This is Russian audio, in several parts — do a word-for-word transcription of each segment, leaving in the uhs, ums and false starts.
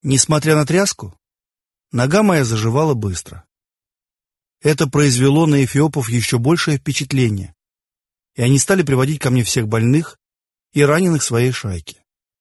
Несмотря на тряску, нога моя заживала быстро. Это произвело на эфиопов еще большее впечатление, и они стали приводить ко мне всех больных и раненых своей шайки.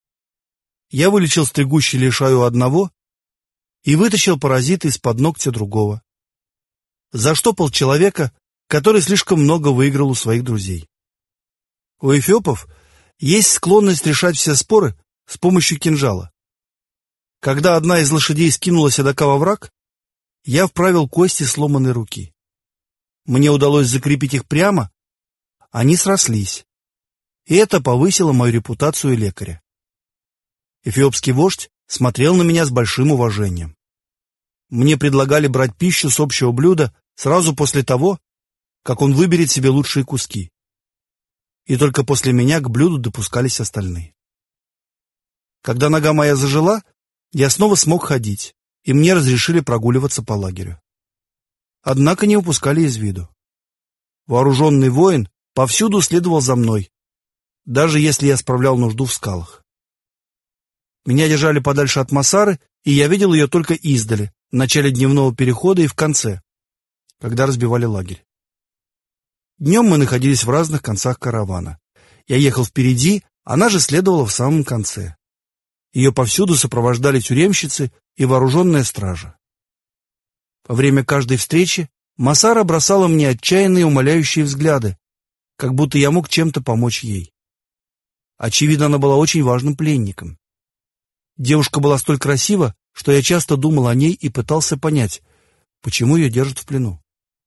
Я вылечил стригущий лишай у одного и вытащил паразита из-под ногтя другого. Заштопал человека, который слишком много выиграл у своих друзей. У эфиопов есть склонность решать все споры с помощью кинжала. Когда одна из лошадей скинула седока во враг, я вправил кости сломанной руки. Мне удалось закрепить их прямо, они срослись, и это повысило мою репутацию лекаря. Эфиопский вождь смотрел на меня с большим уважением. Мне предлагали брать пищу с общего блюда сразу после того, как он выберет себе лучшие куски. И только после меня к блюду допускались остальные. Когда нога моя зажила, я снова смог ходить, и мне разрешили прогуливаться по лагерю. Однако не упускали из виду. Вооруженный воин повсюду следовал за мной, даже если я справлял нужду в скалах. Меня держали подальше от Масары, и я видел ее только издали, в начале дневного перехода и в конце, когда разбивали лагерь. Днем мы находились в разных концах каравана. Я ехал впереди, она же следовала в самом конце. Ее повсюду сопровождали тюремщицы и вооруженная стража. Во время каждой встречи Масара бросала мне отчаянные умоляющие взгляды, как будто я мог чем-то помочь ей. Очевидно, она была очень важным пленником. Девушка была столь красива, что я часто думал о ней и пытался понять, почему ее держат в плену.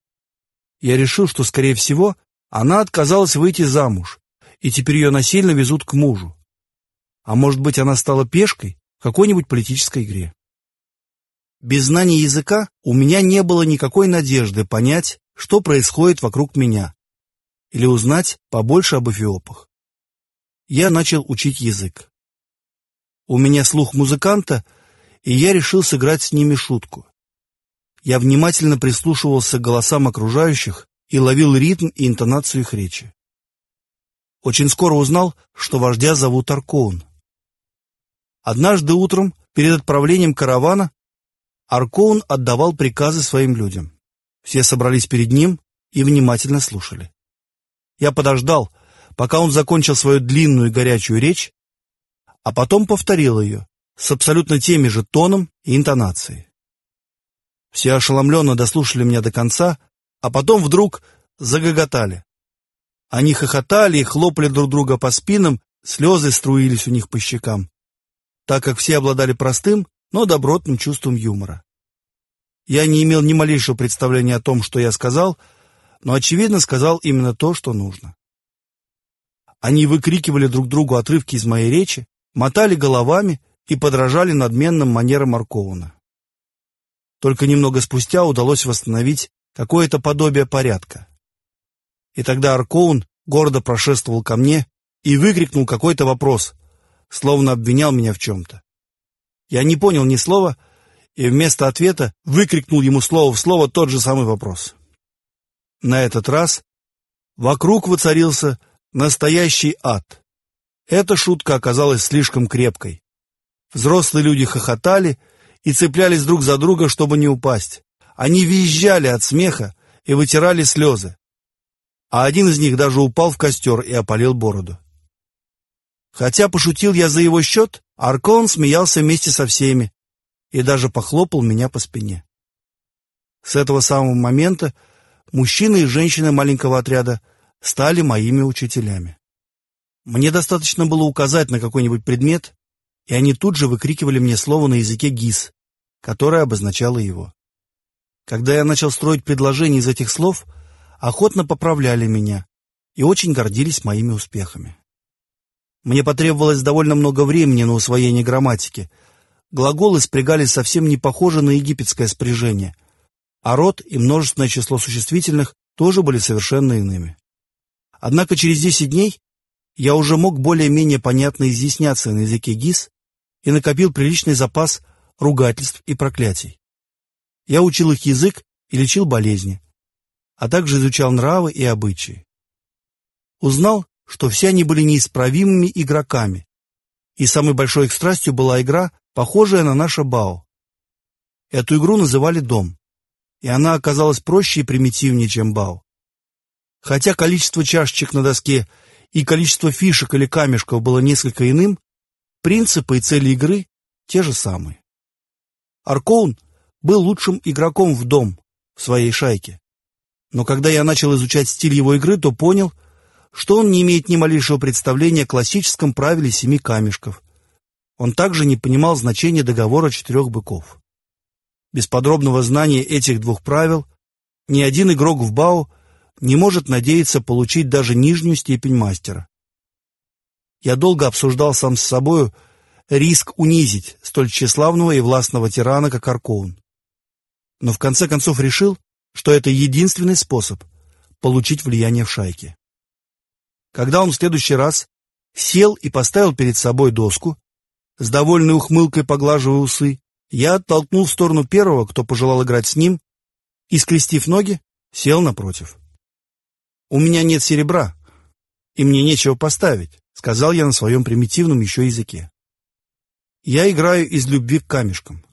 Я решил, что, скорее всего, она отказалась выйти замуж, и теперь ее насильно везут к мужу. А может быть, она стала пешкой в какой-нибудь политической игре. Без знания языка у меня не было никакой надежды понять, что происходит вокруг меня, или узнать побольше об эфиопах. Я начал учить язык. У меня слух музыканта, и я решил сыграть с ними шутку. Я внимательно прислушивался к голосам окружающих и ловил ритм и интонацию их речи. Очень скоро узнал, что вождя зовут Аркоун. Однажды утром, перед отправлением каравана, Аркоун отдавал приказы своим людям. Все собрались перед ним и внимательно слушали. Я подождал, пока он закончил свою длинную и горячую речь, а потом повторил ее с абсолютно теми же тоном и интонацией. Все ошеломленно дослушали меня до конца, а потом вдруг загоготали. Они хохотали и хлопали друг друга по спинам, слезы струились у них по щекам, так как все обладали простым, но добротным чувством юмора. Я не имел ни малейшего представления о том, что я сказал, но, очевидно, сказал именно то, что нужно. Они выкрикивали друг другу отрывки из моей речи, мотали головами и подражали надменным манерам Аркоуна. Только немного спустя удалось восстановить какое-то подобие порядка. И тогда Аркоун гордо прошествовал ко мне и выкрикнул какой-то вопрос, словно обвинял меня в чем-то. Я не понял ни слова, и вместо ответа выкрикнул ему слово в слово тот же самый вопрос. На этот раз вокруг воцарился настоящий ад. Эта шутка оказалась слишком крепкой. Взрослые люди хохотали и цеплялись друг за друга, чтобы не упасть. Они визжали от смеха и вытирали слезы. А один из них даже упал в костер и опалил бороду. Хотя пошутил я за его счет, Аркоун смеялся вместе со всеми и даже похлопал меня по спине. С этого самого момента мужчины и женщины маленького отряда стали моими учителями. Мне достаточно было указать на какой-нибудь предмет, и они тут же выкрикивали мне слово на языке гис, которое обозначало его. Когда я начал строить предложения из этих слов, охотно поправляли меня и очень гордились моими успехами. Мне потребовалось довольно много времени на усвоение грамматики. Глаголы спрягались совсем не похожи на египетское спряжение, а род и множественное число существительных тоже были совершенно иными. Однако через десять дней я уже мог более-менее понятно изъясняться на языке гис и накопил приличный запас ругательств и проклятий. Я учил их язык и лечил болезни, а также изучал нравы и обычаи. Узнал, что все они были неисправимыми игроками, и самой большой их страстью была игра похожая на наше бао. Эту игру называли «Дом», и она оказалась проще и примитивнее, чем бао. Хотя количество чашечек на доске и количество фишек или камешков было несколько иным, принципы и цели игры те же самые. Аркоун был лучшим игроком в дом в своей шайке, но когда я начал изучать стиль его игры, то понял, что он не имеет ни малейшего представления о классическом правиле семи камешков. Он также не понимал значения договора четырех быков. Без подробного знания этих двух правил ни один игрок в бао не может надеяться получить даже нижнюю степень мастера. Я долго обсуждал сам с собою риск унизить столь тщеславного и властного тирана, как Аркоун. Но в конце концов решил, что это единственный способ получить влияние в шайке. Когда он в следующий раз сел и поставил перед собой доску, с довольной ухмылкой поглаживая усы, я оттолкнул в сторону первого, кто пожелал играть с ним, и, скрестив ноги, сел напротив. «У меня нет серебра, и мне нечего поставить», — сказал я на своем примитивном еще языке. «Я играю из любви к камешкам».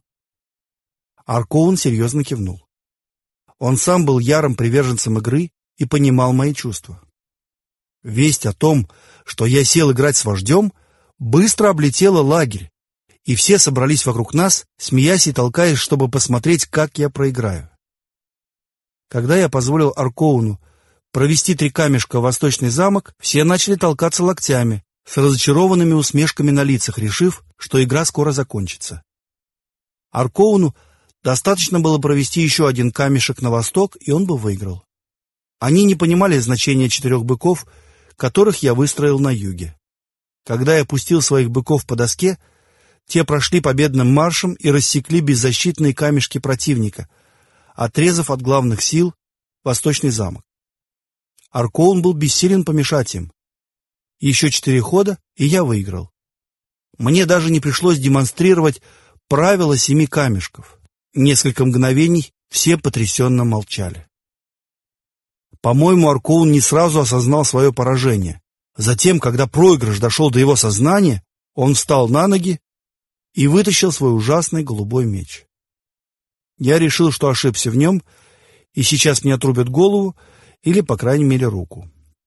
Аркоун серьезно кивнул. Он сам был ярым приверженцем игры и понимал мои чувства. Весть о том, что я сел играть с вождем, быстро облетела лагерь, и все собрались вокруг нас, смеясь и толкаясь, чтобы посмотреть, как я проиграю. Когда я позволил Аркоуну провести три камешка в Восточный замок, все начали толкаться локтями, с разочарованными усмешками на лицах, решив, что игра скоро закончится. Аркоуну достаточно было провести еще один камешек на восток, и он бы выиграл. Они не понимали значения четырех быков, которых я выстроил на юге. Когда я пустил своих быков по доске, те прошли победным маршем и рассекли беззащитные камешки противника, отрезав от главных сил Восточный замок. Аркоун был бессилен помешать им. Еще четыре хода, и я выиграл. Мне даже не пришлось демонстрировать правила семи камешков. Несколько мгновений все потрясенно молчали. По-моему, Аркоун не сразу осознал свое поражение. Затем, когда проигрыш дошел до его сознания, он встал на ноги и вытащил свой ужасный голубой меч. Я решил, что ошибся в нем, и сейчас мне отрубят голову или, по крайней мере, руку.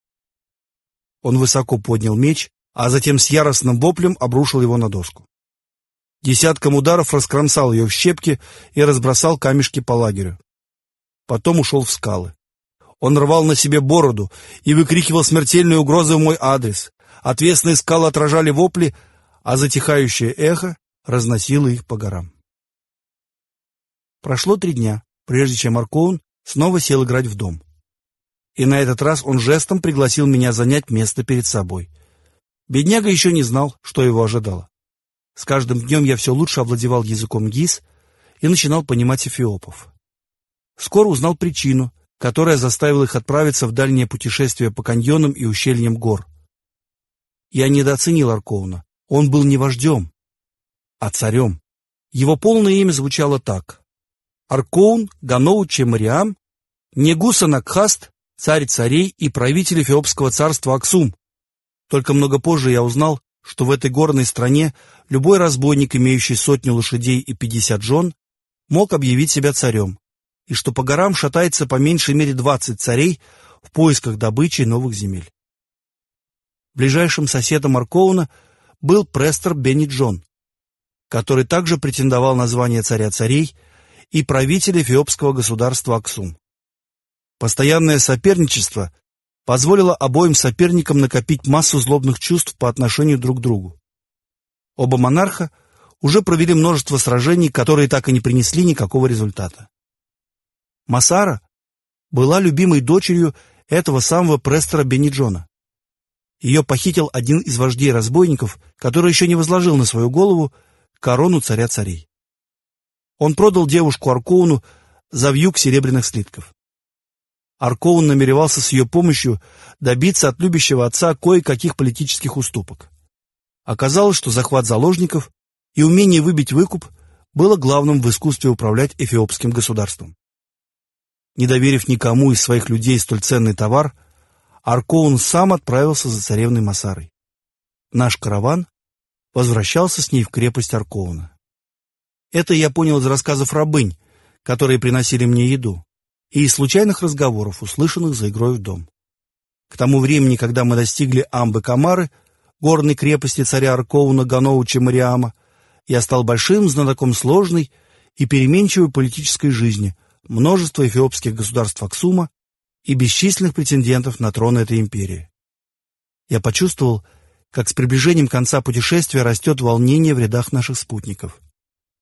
Он высоко поднял меч, а затем с яростным воплем обрушил его на доску. Десятком ударов раскромсал ее в щепки и разбросал камешки по лагерю. Потом ушел в скалы. Он рвал на себе бороду и выкрикивал смертельные угрозы в мой адрес. Отвесные скалы отражали вопли, а затихающее эхо разносило их по горам. Прошло три дня, прежде чем Аркоун снова сел играть в дом. И на этот раз он жестом пригласил меня занять место перед собой. Бедняга еще не знал, что его ожидало. С каждым днем я все лучше овладевал языком гис и начинал понимать эфиопов. Скоро узнал причину, которая заставила их отправиться в дальнее путешествие по каньонам и ущельям гор. Я недооценил Аркоуна. Он был не вождем, а царем. Его полное имя звучало так: Аркоун Ганоу Чемариам Негуса Накхаст, царь царей и правитель эфиопского царства Аксум. Только много позже я узнал, что в этой горной стране любой разбойник, имеющий сотню лошадей и пятьдесят жен, мог объявить себя царем, и что по горам шатается по меньшей мере двадцать царей в поисках добычи и новых земель. Ближайшим соседом Аркоуна был Престер Бени Джон, который также претендовал на звание царя царей и правителя эфиопского государства Аксум. Постоянное соперничество позволило обоим соперникам накопить массу злобных чувств по отношению друг к другу. Оба монарха уже провели множество сражений, которые так и не принесли никакого результата. Масара была любимой дочерью этого самого Престера Бени Джона. Ее похитил один из вождей разбойников, который еще не возложил на свою голову корону царя царей. Он продал девушку Аркоуну за вьюг серебряных слитков. Аркоун намеревался с ее помощью добиться от любящего отца кое-каких политических уступок. Оказалось, что захват заложников и умение выбить выкуп было главным в искусстве управлять эфиопским государством. Не доверив никому из своих людей столь ценный товар, Аркоун сам отправился за царевной Масарой. Наш караван возвращался с ней в крепость Аркоуна. Это я понял из рассказов рабынь, которые приносили мне еду, и из случайных разговоров, услышанных за игрой в дом. К тому времени, когда мы достигли Амбы-Камары, горной крепости царя Аркоуна Ганоуча Мариама, я стал большим знатоком сложной и переменчивой политической жизни, множества эфиопских государств Аксума и бесчисленных претендентов на трон этой империи. Я почувствовал, как с приближением конца путешествия растет волнение в рядах наших спутников.